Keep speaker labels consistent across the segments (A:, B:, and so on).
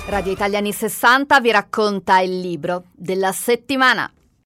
A: Radio Italia anni 60 vi racconta il libro della settimana.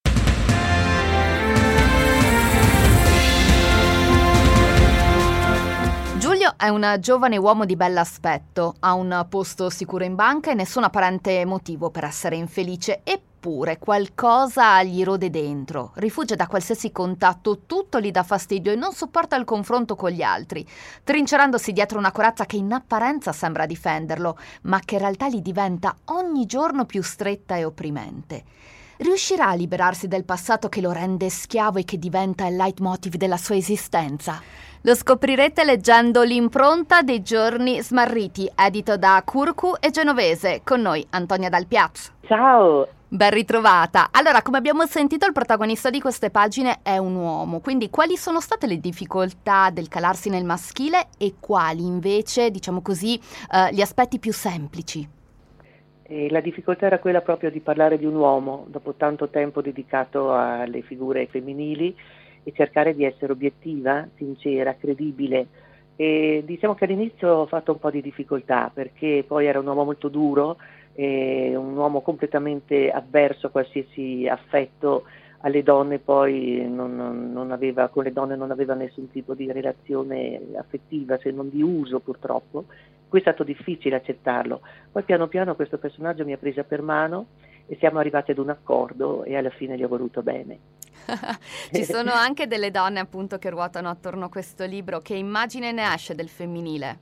A: Giulio è un giovane uomo di bell'aspetto, ha un posto sicuro in banca e nessun apparente motivo per essere infelice, eppure qualcosa gli rode dentro, rifugge da qualsiasi contatto, tutto gli dà fastidio e non sopporta il confronto con gli altri, trincerandosi dietro una corazza che in apparenza sembra difenderlo, ma che in realtà gli diventa ogni giorno più stretta e opprimente. Riuscirà a liberarsi del passato che lo rende schiavo e che diventa il leitmotiv della sua esistenza? Lo scoprirete leggendo L'impronta dei giorni smarriti, edito da Curcu e Genovese. Con noi Antonia Dal Piaz.
B: Ciao!
A: Ben ritrovata. Allora, come abbiamo sentito, il protagonista di queste pagine è un uomo, quindi quali sono state le difficoltà del calarsi nel maschile e quali invece, diciamo così, gli aspetti più semplici?
B: La difficoltà era quella proprio di parlare di un uomo dopo tanto tempo dedicato alle figure femminili e cercare di essere obiettiva, sincera, credibile. E diciamo che all'inizio ho fatto un po' di difficoltà perché poi era un uomo molto duro, un uomo completamente avverso a qualsiasi affetto alle donne, poi non aveva, con le donne non aveva nessun tipo di relazione affettiva, se non di uso purtroppo. Questo è stato difficile accettarlo. Poi piano piano questo personaggio mi ha presa per mano e siamo arrivati ad un accordo e alla fine gli ho voluto bene.
A: Ci sono anche delle donne appunto che ruotano attorno a questo libro. Che immagine ne esce del femminile?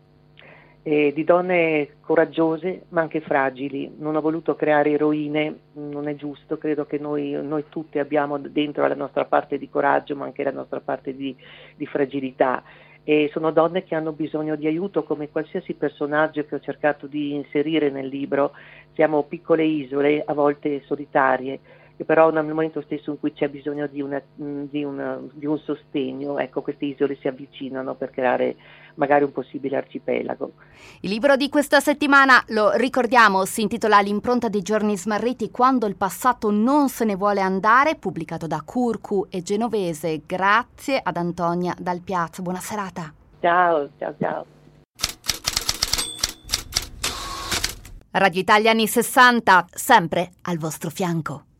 B: Di donne coraggiose ma anche fragili. Non ho voluto creare eroine, non è giusto, credo che noi tutti abbiamo dentro la nostra parte di coraggio ma anche la nostra parte di fragilità. E sono donne che hanno bisogno di aiuto come qualsiasi personaggio che ho cercato di inserire nel libro. Siamo piccole isole, a volte solitarie, che però nel momento stesso in cui c'è bisogno di un sostegno, ecco, queste isole si avvicinano per creare magari un possibile arcipelago.
A: Il libro di questa settimana, lo ricordiamo, si intitola L'impronta dei giorni smarriti, quando il passato non se ne vuole andare, pubblicato da Curcu e Genovese. Grazie ad Antonia Dal Piaz, buona serata.
B: Ciao.
A: Radio Italia anni 60, sempre al vostro fianco.